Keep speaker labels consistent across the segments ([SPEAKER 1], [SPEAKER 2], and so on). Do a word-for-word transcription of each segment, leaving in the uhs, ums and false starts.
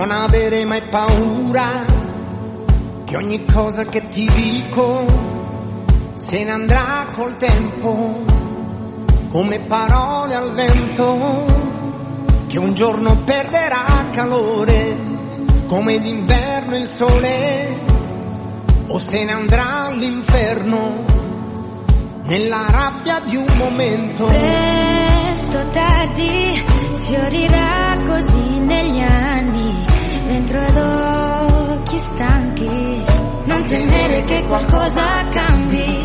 [SPEAKER 1] Non avere mai paura che ogni cosa che ti dico se ne andrà col tempo, come parole al vento, che un giorno perderà calore, come d'inverno il sole, o se ne andrà all'inferno, nella rabbia di un momento.
[SPEAKER 2] Presto o tardi sfiorirà così negli anni, dentro ad occhi stanchi. Non temere che qualcosa cambi.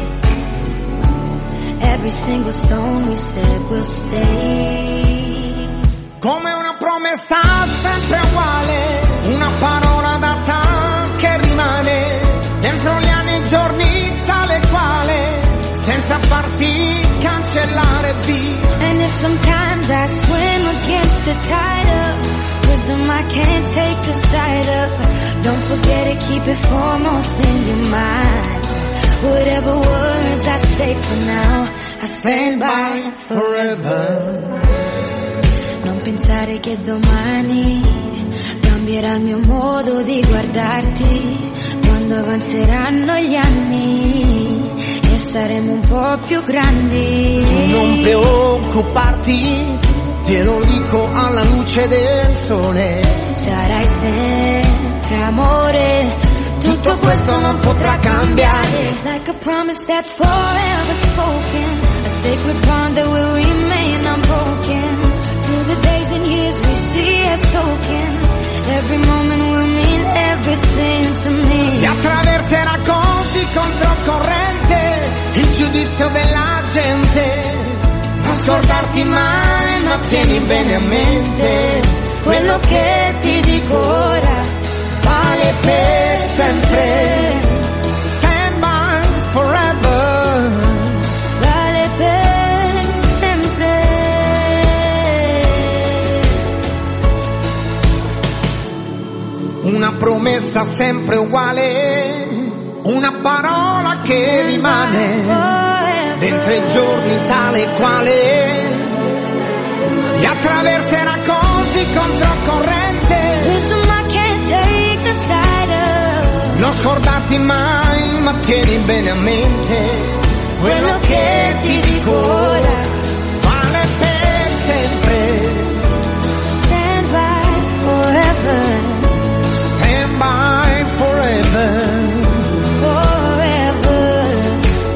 [SPEAKER 2] Every single stone we said will stay.
[SPEAKER 1] Come una promessa sempre uguale, una parola data che rimane dentro gli anni e giorni tale quale, senza farsi cancellare via.
[SPEAKER 2] And if sometimes I swim against the tide of wisdom I can't take the side of, don't forget it, keep it foremost in your mind. Whatever words I say for now, I stand by forever. Non pensare che domani cambierà il mio modo di guardarti, quando avanzeranno gli anni e saremo un po' più grandi.
[SPEAKER 1] Non preoccuparti, te lo dico alla luce del sole.
[SPEAKER 2] Sarai sempre amore, tutto questo non potrà cambiare. Like a promise that's forever spoken, a sacred bond that will remain unbroken. Through the days and years we see as token, every moment will mean everything to me.
[SPEAKER 1] E attraverserà così controcorrente il giudizio della gente. Non scordarti mai, ma tieni bene a mente quello che ti dico ora vale per sempre. Stand by forever.
[SPEAKER 2] Vale per sempre.
[SPEAKER 1] Una promessa sempre uguale, una parola che rimane dentro i giorni tale quale, e attraverserà così controcorrente. Non scordarti mai, ma tieni bene a mente quello che ti dico ora vale per sempre.
[SPEAKER 2] Stand by forever.
[SPEAKER 1] Stand by forever.
[SPEAKER 2] Forever.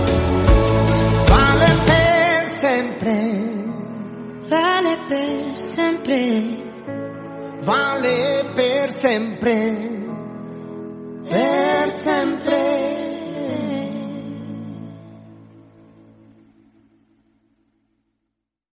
[SPEAKER 1] Vale per sempre.
[SPEAKER 2] Vale per sempre.
[SPEAKER 1] Vale per sempre. Per sempre.